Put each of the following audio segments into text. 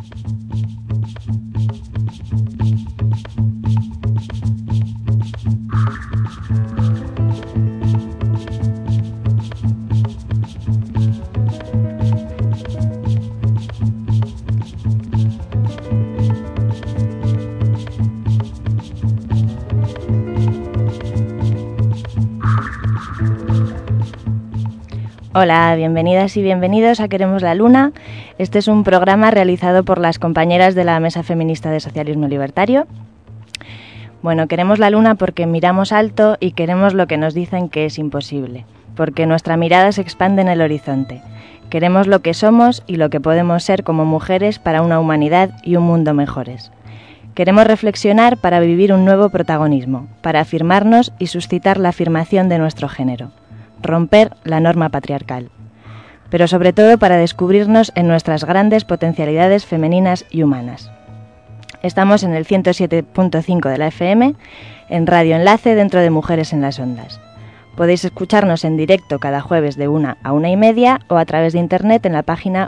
Hola, bienvenidas y bienvenidos a Queremos la Luna. Este es un programa realizado por las compañeras de la Mesa Feminista de Socialismo Libertario. Bueno, queremos la Luna porque miramos alto y queremos lo que nos dicen que es imposible, porque nuestra mirada se expande en el horizonte. Queremos lo que somos y lo que podemos ser como mujeres para una humanidad y un mundo mejores. Queremos reflexionar para vivir un nuevo protagonismo, para afirmarnos y suscitar la afirmación de nuestro género. Romper la norma patriarcal, pero sobre todo para descubrirnos en nuestras grandes potencialidades femeninas y humanas. Estamos en el 107.5 de la FM, en Radio Enlace dentro de Mujeres en las Ondas. Podéis escucharnos en directo cada jueves de 1 a 1:30 o a través de internet en la página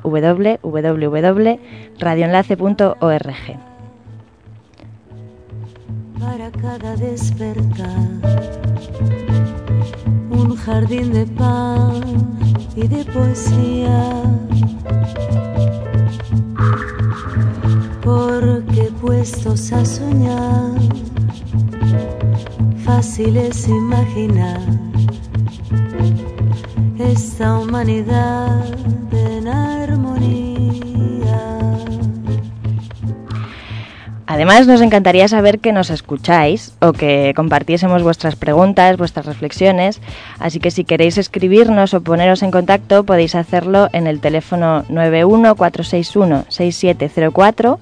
www.radioenlace.org. Para cada despertar, un jardín de pan y de poesía, porque puestos a soñar, fácil es imaginar esta humanidad en armonía. Además, nos encantaría saber que nos escucháis o que compartiésemos vuestras preguntas, vuestras reflexiones, así que si queréis escribirnos o poneros en contacto podéis hacerlo en el teléfono 914616704,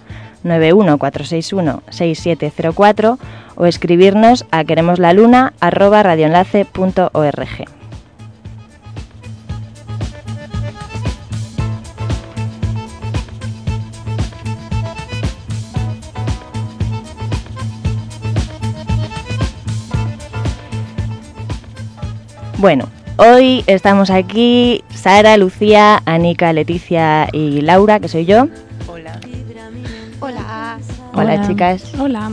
914616704 o escribirnos a queremoslaluna@radioenlace.org. Bueno, hoy estamos aquí Sara, Lucía, Anika, Leticia y Laura, que soy yo. Hola. Hola, chicas. Hola.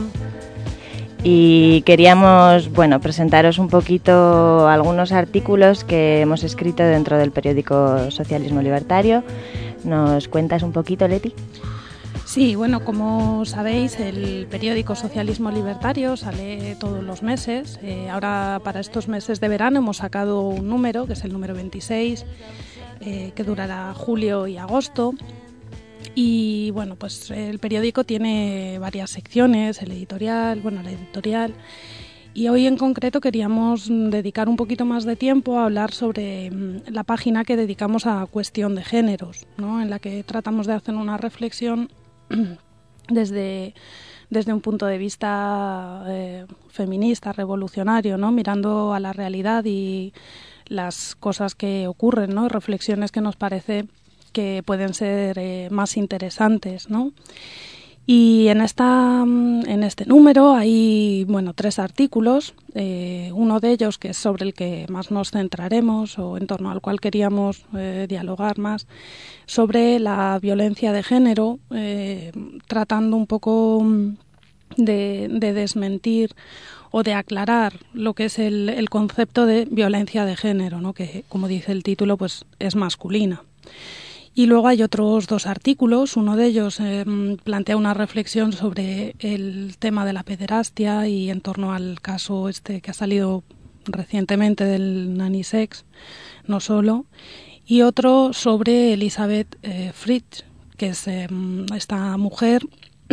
Y queríamos, presentaros un poquito algunos artículos que hemos escrito dentro del periódico Socialismo Libertario. ¿Nos cuentas un poquito, Leti? Sí, como sabéis, el periódico Socialismo Libertario sale todos los meses. Ahora, para estos meses de verano, hemos sacado un número, que es el número 26, que durará julio y agosto. Y el periódico tiene varias secciones, la editorial. Y hoy en concreto queríamos dedicar un poquito más de tiempo a hablar sobre la página que dedicamos a cuestión de géneros, ¿no? En la que tratamos de hacer una reflexión desde un punto de vista feminista, revolucionario, ¿no? Mirando a la realidad y las cosas que ocurren, ¿no? Reflexiones que nos parece que pueden ser más interesantes, ¿no? Y en este número hay 3 artículos, uno de ellos que es sobre el que más nos centraremos o en torno al cual queríamos dialogar más, sobre la violencia de género, tratando un poco de desmentir o de aclarar lo que es el concepto de violencia de género, ¿no? Que, como dice el título, pues es masculina. Y luego hay otros 2 artículos, uno de ellos plantea una reflexión sobre el tema de la pederastia y en torno al caso que ha salido recientemente del nanny sex, no solo, y otro sobre Elizabeth Fritz, que es esta mujer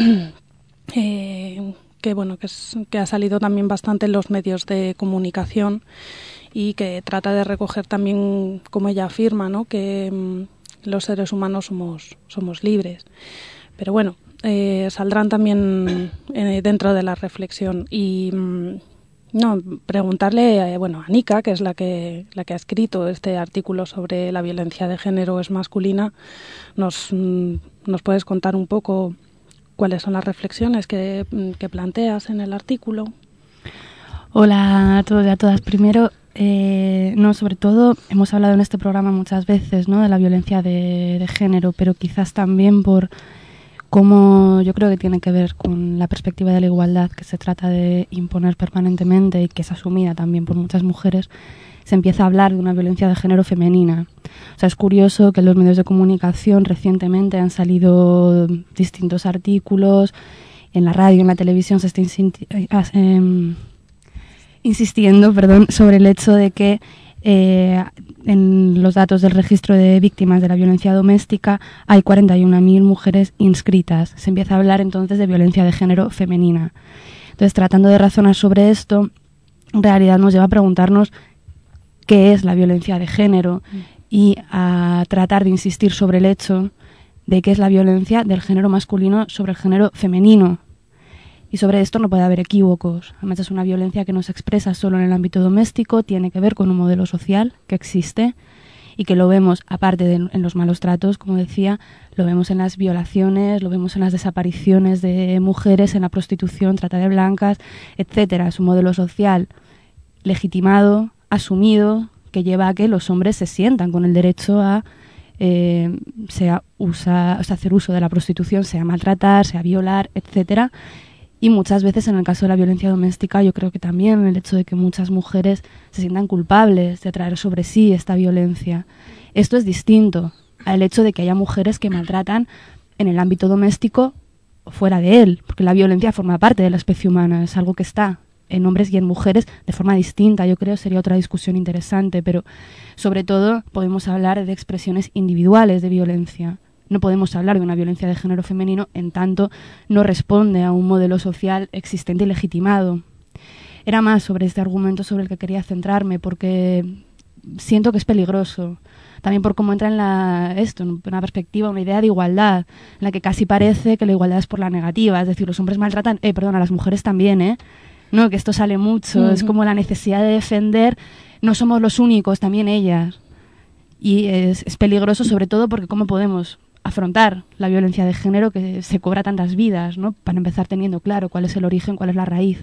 que ha salido también bastante en los medios de comunicación y que trata de recoger también, como ella afirma, ¿no? Que los seres humanos somos libres. Pero saldrán también dentro de la reflexión. Y preguntarle a Anika, que es la que ha escrito este artículo sobre la violencia de género es masculina, ¿nos puedes contar un poco cuáles son las reflexiones que planteas en el artículo? Hola a todos y a todas. Primero, sobre todo hemos hablado en este programa muchas veces, ¿no?, de la violencia de género, pero quizás también por cómo yo creo que tiene que ver con la perspectiva de la igualdad que se trata de imponer permanentemente y que es asumida también por muchas mujeres, se empieza a hablar de una violencia de género femenina. O sea, es curioso que en los medios de comunicación recientemente han salido distintos artículos, en la radio, en la televisión se está insistiendo sobre el hecho de que en los datos del registro de víctimas de la violencia doméstica hay 41.000 mujeres inscritas. Se empieza a hablar entonces de violencia de género femenina. Entonces, tratando de razonar sobre esto, en realidad nos lleva a preguntarnos qué es la violencia de género y a tratar de insistir sobre el hecho de que es la violencia del género masculino sobre el género femenino. Y sobre esto no puede haber equívocos. Además, es una violencia que no se expresa solo en el ámbito doméstico, tiene que ver con un modelo social que existe y que lo vemos, aparte de en los malos tratos, como decía, lo vemos en las violaciones, lo vemos en las desapariciones de mujeres, en la prostitución, trata de blancas, etcétera. Es un modelo social legitimado, asumido, que lleva a que los hombres se sientan con el derecho a hacer uso de la prostitución, sea maltratar, sea violar, etcétera. Y muchas veces, en el caso de la violencia doméstica, yo creo que también el hecho de que muchas mujeres se sientan culpables de traer sobre sí esta violencia. Esto es distinto al hecho de que haya mujeres que maltratan en el ámbito doméstico o fuera de él, porque la violencia forma parte de la especie humana, es algo que está en hombres y en mujeres de forma distinta. Yo creo que sería otra discusión interesante, pero sobre todo podemos hablar de expresiones individuales de violencia. No podemos hablar de una violencia de género femenino en tanto no responde a un modelo social existente y legitimado. Era más sobre este argumento sobre el que quería centrarme, porque siento que es peligroso. También por cómo entra en una perspectiva, una idea de igualdad, en la que casi parece que la igualdad es por la negativa. Es decir, los hombres maltratan, a las mujeres también, No, que esto sale mucho. Es como la necesidad de defender, no somos los únicos, también ellas. Y es peligroso sobre todo porque cómo podemos afrontar la violencia de género que se cobra tantas vidas, ¿no? Para empezar teniendo claro cuál es el origen, cuál es la raíz.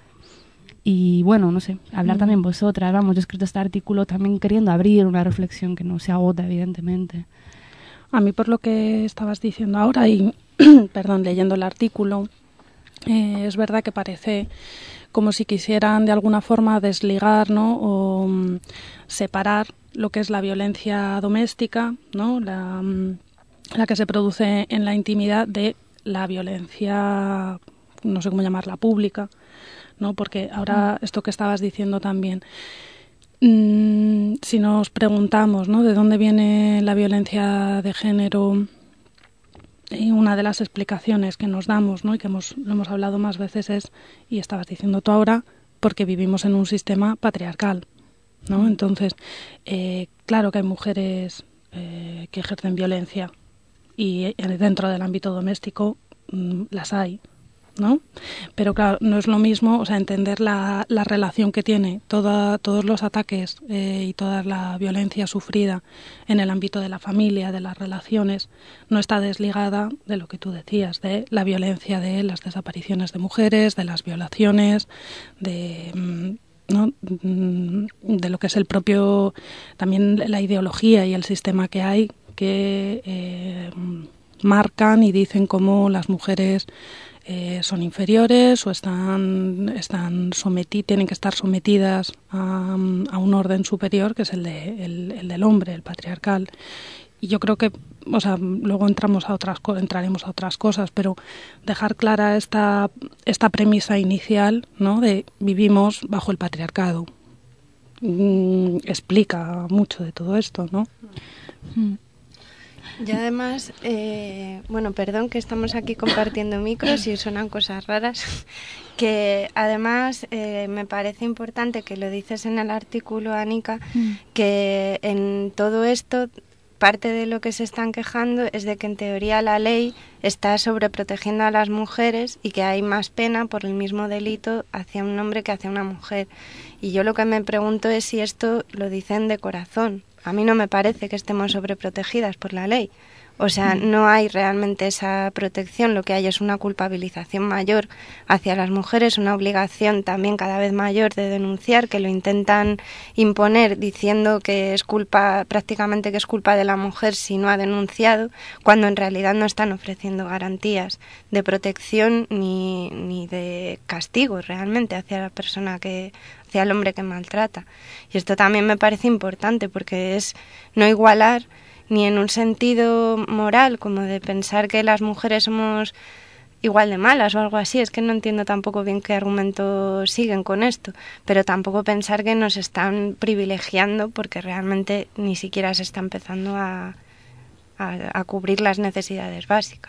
Y bueno, no sé, hablar también vosotras, yo he escrito este artículo también queriendo abrir una reflexión que no se agota, evidentemente. A mí, por lo que estabas diciendo ahora y, leyendo el artículo, es verdad que parece como si quisieran de alguna forma desligar, ¿no? O separar lo que es la violencia doméstica, ¿no? La que se produce en la intimidad de la violencia, no sé cómo llamarla, pública, ¿no? Porque ahora esto que estabas diciendo también, si nos preguntamos, ¿no?, de dónde viene la violencia de género, y una de las explicaciones que nos damos, ¿no?, y que lo hemos hablado más veces es, y estabas diciendo tú ahora, porque vivimos en un sistema patriarcal, ¿no? Entonces, claro que hay mujeres que ejercen violencia, y dentro del ámbito doméstico las hay, ¿no? Pero claro, no es lo mismo, entender la relación que tiene todos los ataques y toda la violencia sufrida en el ámbito de la familia, de las relaciones, no está desligada de lo que tú decías, de la violencia de las desapariciones de mujeres, de las violaciones, de lo que es el propio, también la ideología y el sistema que hay, que marcan y dicen cómo las mujeres son inferiores o tienen que estar sometidas a un orden superior, que es el del hombre, el patriarcal. Y yo creo que, luego entraremos a otras cosas, pero dejar clara esta premisa inicial, ¿no?, de vivimos bajo el patriarcado. Explica mucho de todo esto, ¿no? Y además, perdón que estamos aquí compartiendo micros y suenan cosas raras, que además me parece importante que lo dices en el artículo, Anika, que en todo esto parte de lo que se están quejando es de que en teoría la ley está sobreprotegiendo a las mujeres y que hay más pena por el mismo delito hacia un hombre que hacia una mujer. Y yo lo que me pregunto es si esto lo dicen de corazón. A mí no me parece que estemos sobreprotegidas por la ley. O sea, no hay realmente esa protección, lo que hay es una culpabilización mayor hacia las mujeres, una obligación también cada vez mayor de denunciar, que lo intentan imponer diciendo que es culpa, prácticamente que es culpa de la mujer si no ha denunciado, cuando en realidad no están ofreciendo garantías de protección ni de castigo realmente hacia la persona hacia el hombre que maltrata. Y esto también me parece importante porque es no igualar ni en un sentido moral, como de pensar que las mujeres somos igual de malas o algo así. Es que no entiendo tampoco bien qué argumento siguen con esto, pero tampoco pensar que nos están privilegiando porque realmente ni siquiera se está empezando a cubrir las necesidades básicas.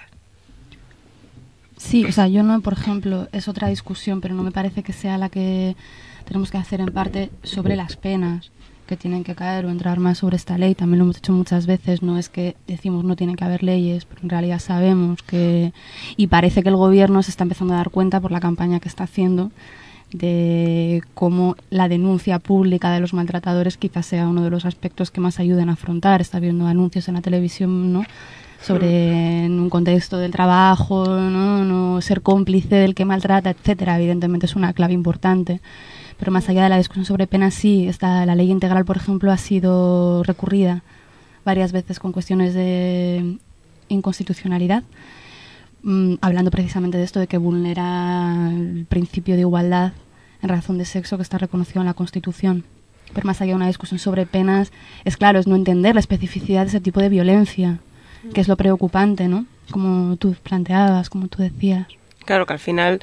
Sí, o sea, yo no, por ejemplo, es otra discusión, pero no me parece que sea la que tenemos que hacer en parte sobre las penas que tienen que caer o entrar más sobre esta ley. También lo hemos hecho muchas veces, no es que decimos no tienen que haber leyes, pero en realidad sabemos que, y parece que el gobierno se está empezando a dar cuenta por la campaña que está haciendo de cómo la denuncia pública de los maltratadores quizás sea uno de los aspectos que más ayuden a afrontar. Está viendo anuncios en la televisión, ¿no?, sobre en un contexto del trabajo, no ser cómplice del que maltrata, etcétera. Evidentemente es una clave importante. Pero más allá de la discusión sobre penas, sí, la ley integral, por ejemplo, ha sido recurrida varias veces con cuestiones de inconstitucionalidad, hablando precisamente de esto, de que vulnera el principio de igualdad en razón de sexo que está reconocido en la Constitución. Pero más allá de una discusión sobre penas, es claro, es no entender la especificidad de ese tipo de violencia, que es lo preocupante, ¿no? Como tú planteabas, como tú decías. Claro que al final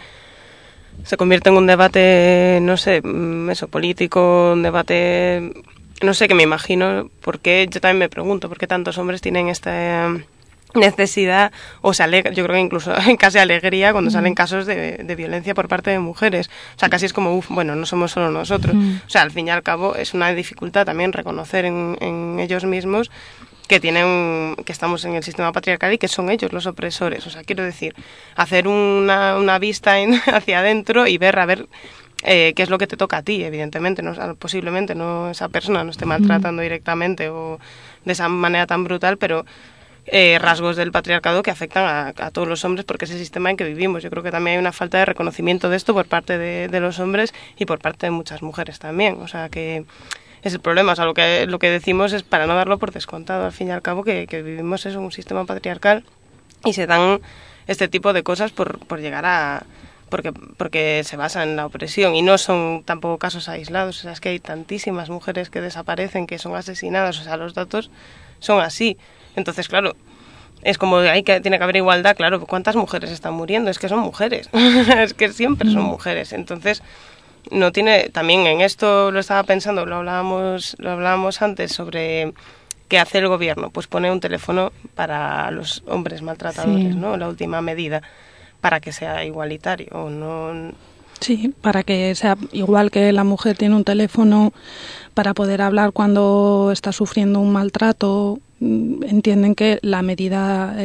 se convierte en un debate, no sé, eso, político, un debate, no sé, que me imagino, porque yo también me pregunto por qué tantos hombres tienen esta necesidad, o se alegra, yo creo que incluso en casi alegría cuando salen casos de violencia por parte de mujeres. O sea, casi es como, bueno, no somos solo nosotros. O sea, al fin y al cabo es una dificultad también reconocer en ellos mismos que estamos en el sistema patriarcal y que son ellos los opresores. O sea, quiero decir, hacer una vista hacia adentro y ver, a ver, qué es lo que te toca a ti, evidentemente. Posiblemente no esa persona no esté maltratando directamente o de esa manera tan brutal, pero rasgos del patriarcado que afectan a todos los hombres porque es el sistema en que vivimos. Yo creo que también hay una falta de reconocimiento de esto por parte de los hombres y por parte de muchas mujeres también. O sea, que es el problema. O sea, lo que decimos es para no darlo por descontado, al fin y al cabo, que vivimos eso, un sistema patriarcal y se dan este tipo de cosas por llegar a... Porque se basa en la opresión y no son tampoco casos aislados. O sea, es que hay tantísimas mujeres que desaparecen, que son asesinadas. O sea, los datos son así. Entonces, claro, es como tiene que haber igualdad. Claro, ¿cuántas mujeres están muriendo? Es que son mujeres. Es que siempre son mujeres. Entonces, no tiene, también en esto lo estaba pensando, lo hablábamos antes sobre qué hace el gobierno, pues pone un teléfono para los hombres maltratadores, ¿no? La última medida para que sea igualitario o no. Sí, para que sea igual que la mujer tiene un teléfono para poder hablar cuando está sufriendo un maltrato. Entienden que la medida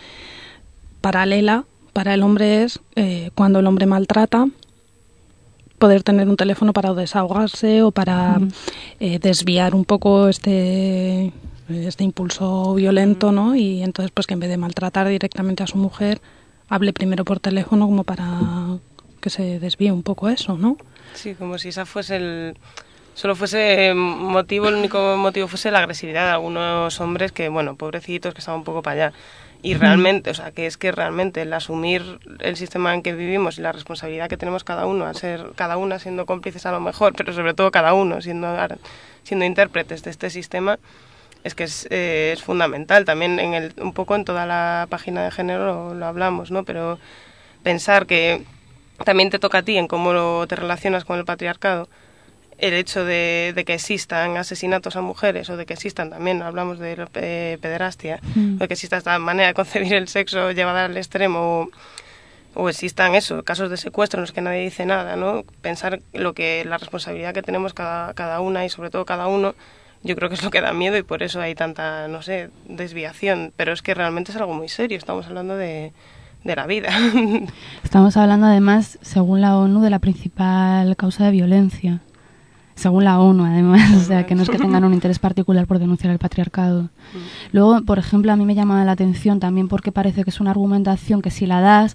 paralela para el hombre es cuando el hombre maltrata, poder tener un teléfono para desahogarse o para desviar un poco este impulso violento, ¿no? Y entonces, pues que en vez de maltratar directamente a su mujer, hable primero por teléfono como para que se desvíe un poco eso, ¿no? Sí, como si esa fuese solo fuese el único motivo fuese la agresividad de algunos hombres que, bueno, pobrecitos, que estaban un poco para allá. Y realmente, o sea, que es que realmente el asumir el sistema en que vivimos y la responsabilidad que tenemos cada uno, al ser cada una siendo cómplices a lo mejor, pero sobre todo cada uno siendo intérpretes de este sistema, es que es fundamental. También un poco en toda la página de género lo hablamos, ¿no? Pero pensar que también te toca a ti en cómo te relacionas con el patriarcado, el hecho de que existan asesinatos a mujeres o de que existan también, hablamos de pederastia, o de que exista esta manera de concebir el sexo llevada al extremo o existan casos de secuestro en los que nadie dice nada, ¿no? Pensar la responsabilidad que tenemos cada una y sobre todo cada uno, yo creo que es lo que da miedo y por eso hay tanta, no sé, desviación, pero es que realmente es algo muy serio, estamos hablando de la vida. Estamos hablando además, según la ONU, de la principal causa de violencia. según la ONU además, o sea, que no es que tengan un interés particular por denunciar el patriarcado. Luego, por ejemplo, a mí me llama la atención también porque parece que es una argumentación que si la das,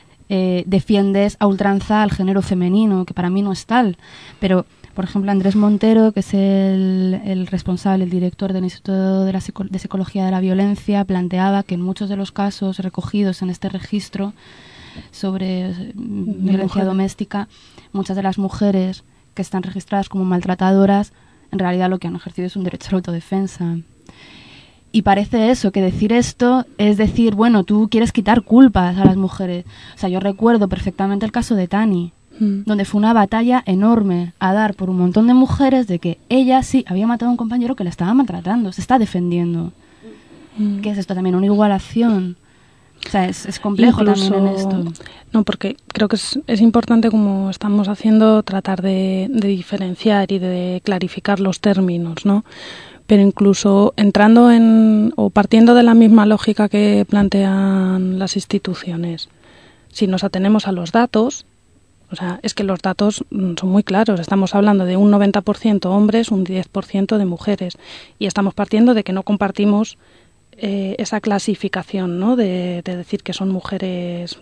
defiendes a ultranza al género femenino, que para mí no es tal, pero... Por ejemplo, Andrés Montero, que es el responsable, el director del Instituto de Psicología de la Violencia, planteaba que en muchos de los casos recogidos en este registro sobre violencia doméstica, muchas de las mujeres que están registradas como maltratadoras, en realidad lo que han ejercido es un derecho a la autodefensa. Y parece eso, que decir esto es decir, bueno, tú quieres quitar culpas a las mujeres. O sea, yo recuerdo perfectamente el caso de Tani, donde fue una batalla enorme a dar por un montón de mujeres de que ella sí había matado a un compañero que la estaba maltratando, se está defendiendo. ¿Qué es esto también? Una igualación. O sea, es complejo incluso, también en esto. No, porque creo que es importante, como estamos haciendo, tratar de diferenciar y de clarificar los términos, ¿no? Pero incluso entrando o partiendo de la misma lógica que plantean las instituciones, si nos atenemos a los datos, o sea, es que los datos son muy claros. Estamos hablando de un 90% hombres, un 10% de mujeres. Y estamos partiendo de que no compartimos esa clasificación, ¿no? De decir que son mujeres,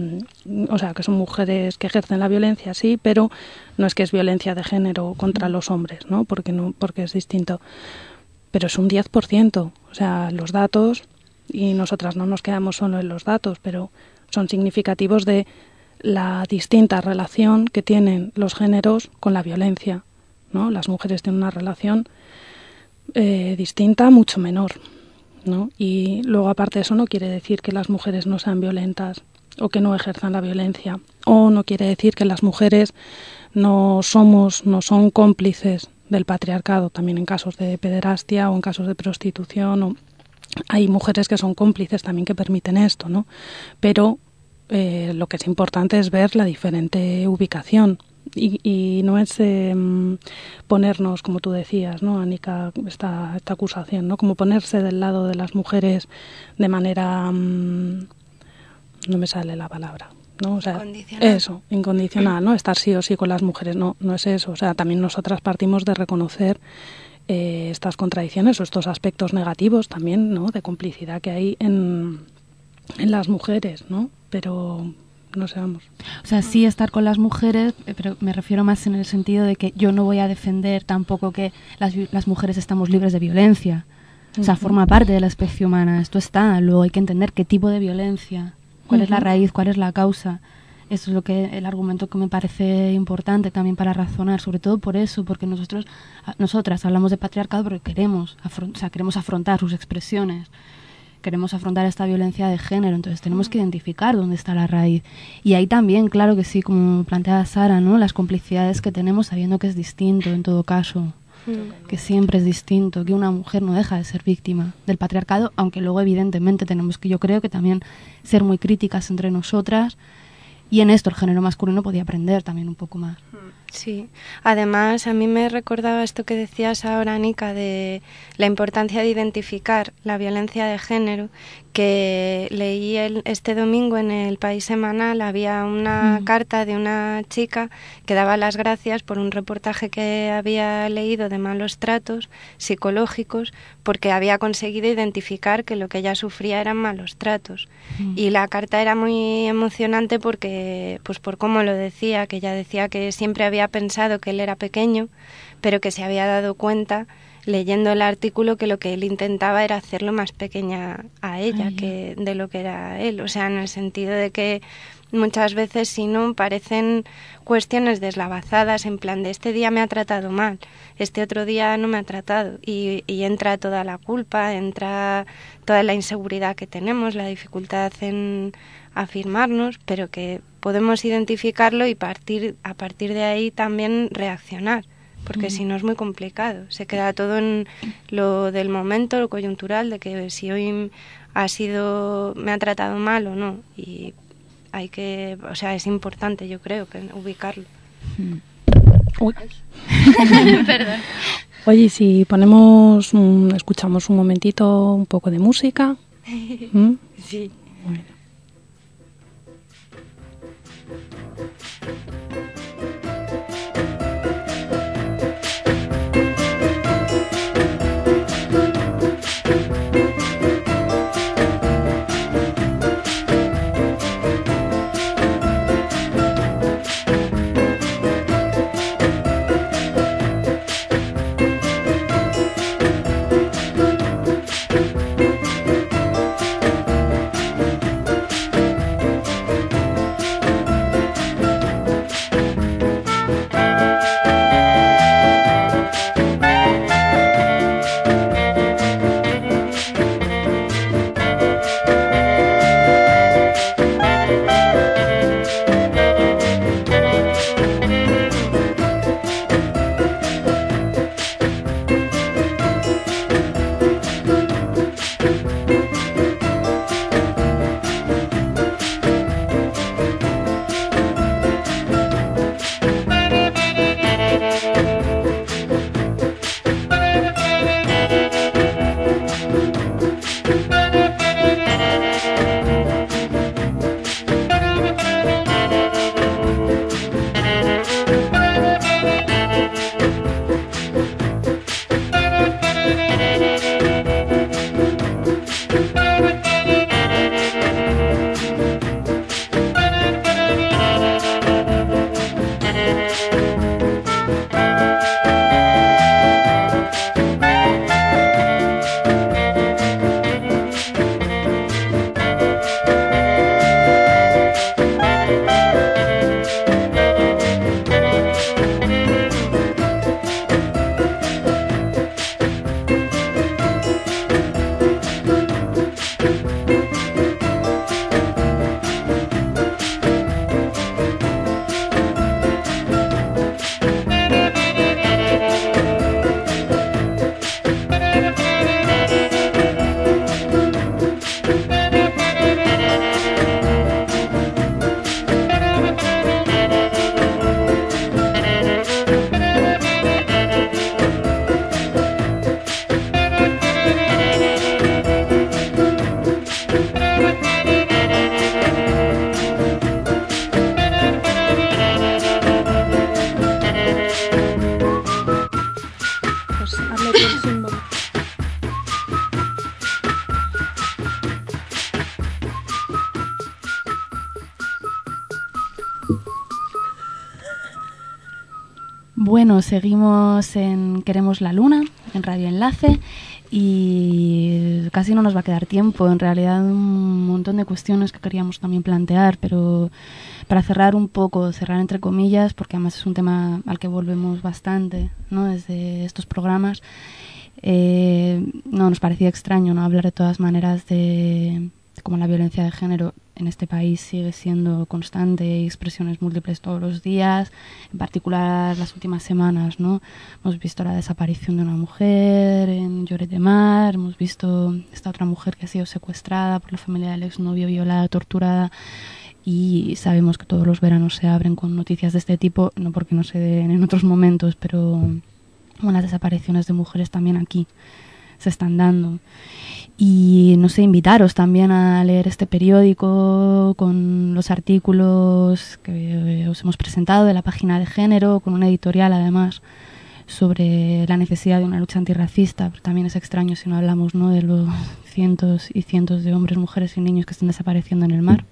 o sea, que son mujeres que ejercen la violencia, sí, pero no es que es violencia de género contra los hombres, ¿no? Porque es distinto. Pero es un 10%. O sea, los datos, y nosotras no nos quedamos solo en los datos, pero son significativos de la distinta relación que tienen los géneros con la violencia, ¿no? Las mujeres tienen una relación distinta, mucho menor, ¿no? Y luego, aparte de eso, no quiere decir que las mujeres no sean violentas o que no ejerzan la violencia, o no quiere decir que las mujeres no son cómplices del patriarcado, también en casos de pederastia o en casos de prostitución. Hay mujeres que son cómplices también que permiten esto, ¿no? Pero lo que es importante es ver la diferente ubicación y no es ponernos, como tú decías, ¿no, Anika, esta acusación, ¿no? Como ponerse del lado de las mujeres de manera no me sale la palabra, ¿no? O sea, incondicional. Eso, incondicional, ¿no? Estar sí o sí con las mujeres, no es eso. O sea, también nosotras partimos de reconocer estas contradicciones o estos aspectos negativos también, ¿no? De complicidad que hay en las mujeres, ¿no? Pero no sé, vamos. O sea, sí estar con las mujeres, pero me refiero más en el sentido de que yo no voy a defender tampoco que las mujeres estamos libres de violencia. O sea, forma parte de la especie humana, esto está. Luego hay que entender qué tipo de violencia, cuál es la raíz, cuál es la causa. Eso es el argumento que me parece importante también para razonar, sobre todo por eso, porque nosotras hablamos de patriarcado porque queremos afrontar sus expresiones. Queremos afrontar esta violencia de género, entonces tenemos que identificar dónde está la raíz. Y ahí también, claro que sí, como plantea Sara, ¿no? Las complicidades que tenemos sabiendo que es distinto en todo caso, que siempre es distinto, que una mujer no deja de ser víctima del patriarcado, aunque luego evidentemente tenemos que, yo creo que también ser muy críticas entre nosotras, y en esto el género masculino podía aprender también un poco más. Sí, además a mí me recordaba esto que decías ahora, Anika, de la importancia de identificar la violencia de género, que leí este domingo en El País Semanal. Había una carta de una chica que daba las gracias por un reportaje que había leído de malos tratos psicológicos, porque había conseguido identificar que lo que ella sufría eran malos tratos. Y la carta era muy emocionante porque, pues por cómo lo decía, que ella decía que siempre había pensado que él era pequeño, pero que se había dado cuenta leyendo el artículo que lo que él intentaba era hacerlo más pequeña a ella que de lo que era él. O sea, en el sentido de que muchas veces, si no, parecen cuestiones deslavazadas, en plan de este día me ha tratado mal, este otro día no me ha tratado, y entra toda la culpa, entra toda la inseguridad que tenemos, la dificultad en afirmarnos, pero que podemos identificarlo y a partir de ahí también reaccionar, porque si no es muy complicado, se queda todo en lo del momento, lo coyuntural, de que si hoy me ha tratado mal o no, y hay que, o sea, es importante, yo creo, que ubicarlo. Uy. Perdón. Oye, si escuchamos un momentito un poco de música. Sí. Bueno. Bueno, seguimos en Queremos la Luna, en Radio Enlace, y casi no nos va a quedar tiempo. En realidad un montón de cuestiones que queríamos también plantear, pero para cerrar un poco, cerrar entre comillas, porque además es un tema al que volvemos bastante, ¿no?, desde estos programas. No, nos parecía extraño, ¿no?, hablar de todas maneras de cómo la violencia de género en este país sigue siendo constante, hay expresiones múltiples todos los días, en particular las últimas semanas, ¿no? Hemos visto la desaparición de una mujer en Lloret de Mar, hemos visto esta otra mujer que ha sido secuestrada por la familia del exnovio, violada, torturada, y sabemos que todos los veranos se abren con noticias de este tipo, no porque no se den en otros momentos, pero las desapariciones de mujeres también aquí se están dando. Y no sé, invitaros también a leer este periódico con los artículos que os hemos presentado de la página de género, con una editorial además sobre la necesidad de una lucha antirracista, pero también es extraño si no hablamos, ¿no?, de los cientos y cientos de hombres, mujeres y niños que están desapareciendo en el mar.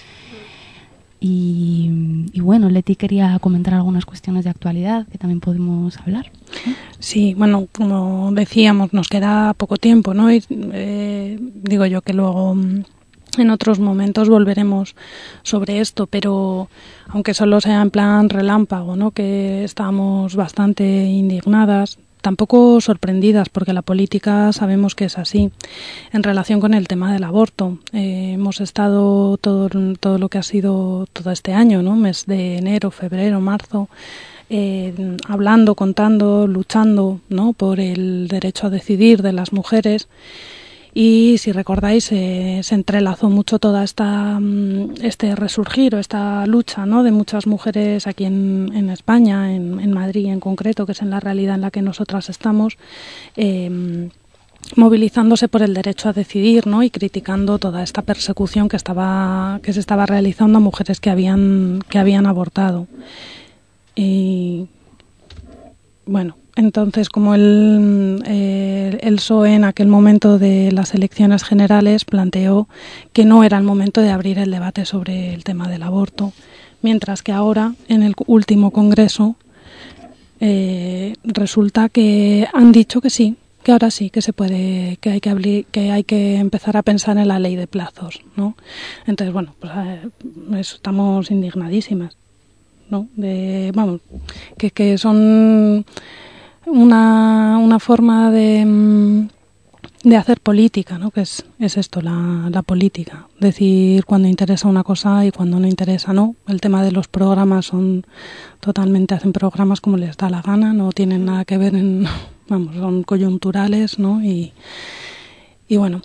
Y bueno, Leti quería comentar algunas cuestiones de actualidad que también podemos hablar. Sí, bueno, como decíamos, nos queda poco tiempo, ¿no? Y digo yo que luego en otros momentos volveremos sobre esto, pero aunque solo sea en plan relámpago, ¿no?, que estamos bastante indignadas, tampoco sorprendidas, porque la política sabemos que es así. En relación con el tema del aborto, hemos estado todo lo que ha sido todo este año, ¿no?, mes de enero, febrero, marzo, hablando, contando, luchando, ¿no?, por el derecho a decidir de las mujeres. Y si recordáis, se entrelazó mucho toda este resurgir o esta lucha, ¿no?, de muchas mujeres aquí en España, en Madrid en concreto, que es en la realidad en la que nosotras estamos, movilizándose por el derecho a decidir, ¿no?, y criticando toda esta persecución que se estaba realizando a mujeres que habían abortado. Y bueno, entonces, como el PSOE en aquel momento de las elecciones generales planteó que no era el momento de abrir el debate sobre el tema del aborto, mientras que ahora, en el último congreso, resulta que han dicho que sí, que ahora sí, que se puede, que hay que empezar a pensar en la ley de plazos, ¿no? Entonces, bueno, pues estamos indignadísimas, ¿no? Vamos, que son una forma de hacer política, ¿no?, que es esto, la política. Decir cuando interesa una cosa y cuando no interesa no. El tema de los programas hacen programas como les da la gana, no tienen nada que ver son coyunturales, ¿no? Y bueno,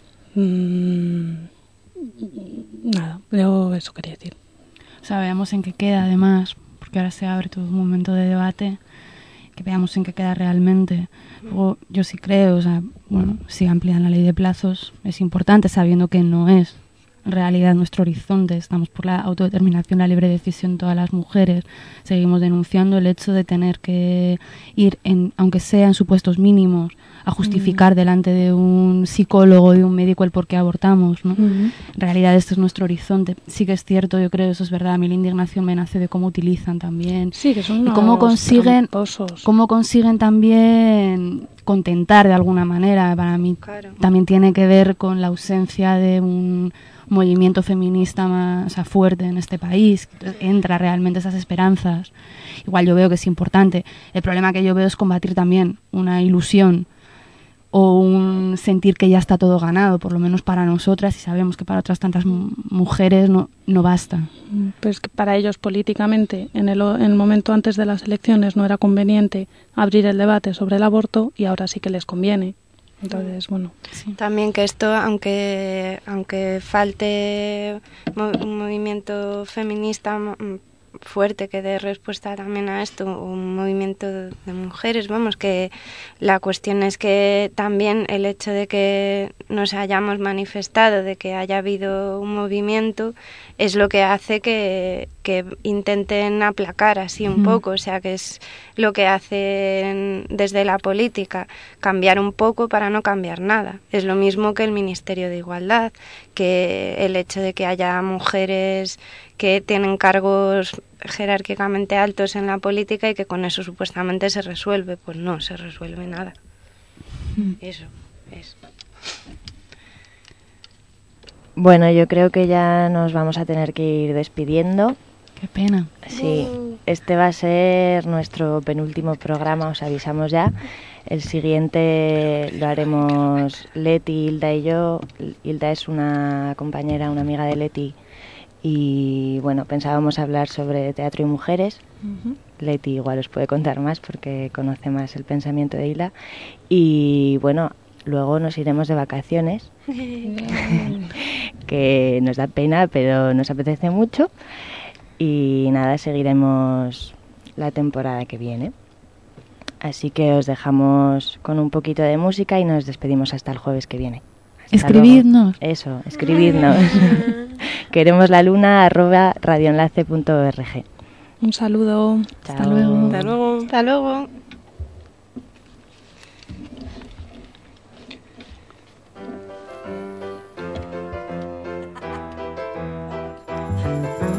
nada, yo eso quería decir. O sea, veamos en qué queda además, porque ahora se abre todo un momento de debate, que veamos en qué queda realmente. Luego, yo sí creo, si amplían la ley de plazos es importante, sabiendo que no es en realidad nuestro horizonte. Estamos por la autodeterminación, la libre decisión de todas las mujeres. Seguimos denunciando el hecho de tener que ir, aunque sea en supuestos mínimos, a justificar delante de un psicólogo, de un médico, el por qué abortamos, ¿no? En realidad este es nuestro horizonte. Sí que es cierto, yo creo, eso es verdad. A mí la indignación me nace de cómo utilizan también. Sí, que son y cómo consiguen también contentar de alguna manera. Para mí también tiene que ver con la ausencia de un movimiento feminista más fuerte en este país. Entra realmente esas esperanzas. Igual yo veo que es importante. El problema que yo veo es combatir también una ilusión o un sentir que ya está todo ganado, por lo menos para nosotras, y sabemos que para otras tantas mujeres no basta. Pues que para ellos políticamente, en el momento antes de las elecciones no era conveniente abrir el debate sobre el aborto y ahora sí que les conviene. Entonces, bueno. Sí. También que esto, aunque falte un movimiento feminista fuerte que dé respuesta también a esto, un movimiento de mujeres, vamos, que la cuestión es que también el hecho de que nos hayamos manifestado, de que haya habido un movimiento, es lo que hace que intenten aplacar así un poco, o sea, que es lo que hacen desde la política, cambiar un poco para no cambiar nada. Es lo mismo que el Ministerio de Igualdad, que el hecho de que haya mujeres que tienen cargos jerárquicamente altos en la política y que con eso supuestamente se resuelve. Pues no se resuelve nada. Eso es. Bueno, yo creo que ya nos vamos a tener que ir despidiendo. Qué pena. Sí, este va a ser nuestro penúltimo programa, os avisamos ya. El siguiente lo haremos Leti, Hilda y yo. Hilda es una compañera, una amiga de Leti. Y bueno, pensábamos hablar sobre teatro y mujeres. Leti igual os puede contar más porque conoce más el pensamiento de Hilda. Y bueno, luego nos iremos de vacaciones, que nos da pena, pero nos apetece mucho. Y nada, seguiremos la temporada que viene. Así que os dejamos con un poquito de música y nos despedimos hasta el jueves que viene. Hasta Escribidnos. luego. Eso, escribidnos. Queremos la luna @radioenlace.org. Un saludo. Chao. Hasta luego. Hasta luego. Hasta luego.